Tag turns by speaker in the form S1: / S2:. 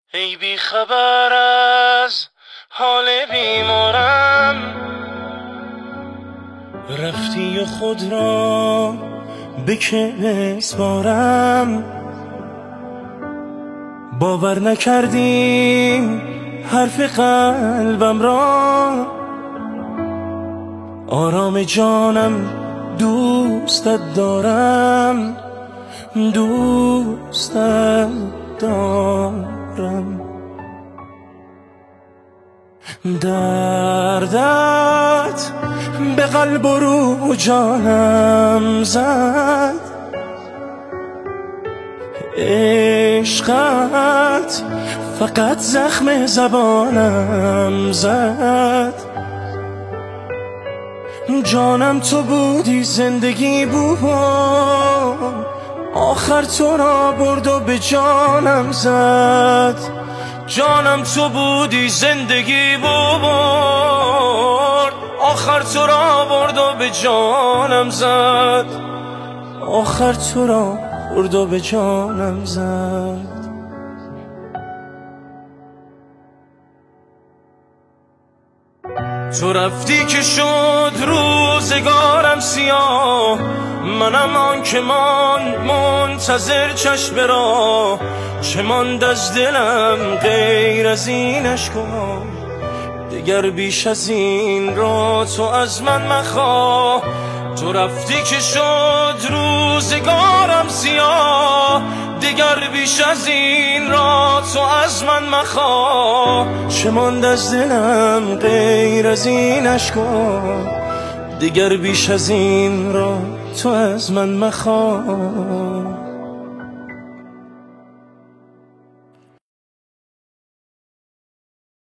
S1: ای بی خبر از حال بیمارم، رفتی و خود را به که بسپارم. باور نکردی حرف قلبم را، آرام جانم دوستت دارم، دوستت دارم. دردت به قلب و رو جانم زد، عشقت فقط زخم زبانم زد. جانم تو بودی، زندگی بود، آخر تو را برد و به جانم زد. جانم تو بودی، زندگی بود، آخر تو را برد و به جانم زد. آخر تو را برد و به جانم زد. تو رفتی که شد روزگارم سیاه، منم آن که ماند منتظر چشم را. چه ماند از دلم غیر از این اشک‌ها، دیگر بیش از این را تو از من مخواه. تو رفتی که شد روزگارم سیاه، دیگر بیش از این را تو از من مخواه. چه ماند از دلم غیر از این اشک‌ها، دیگر بیش از این را تو از من مخواه.